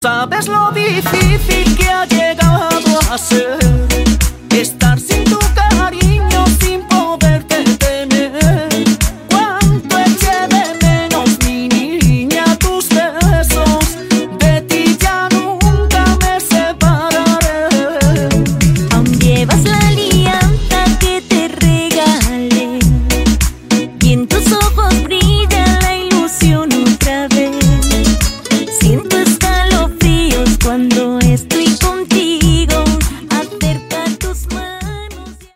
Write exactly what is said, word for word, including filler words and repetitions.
Sabes lo difícil que ha llegado a ser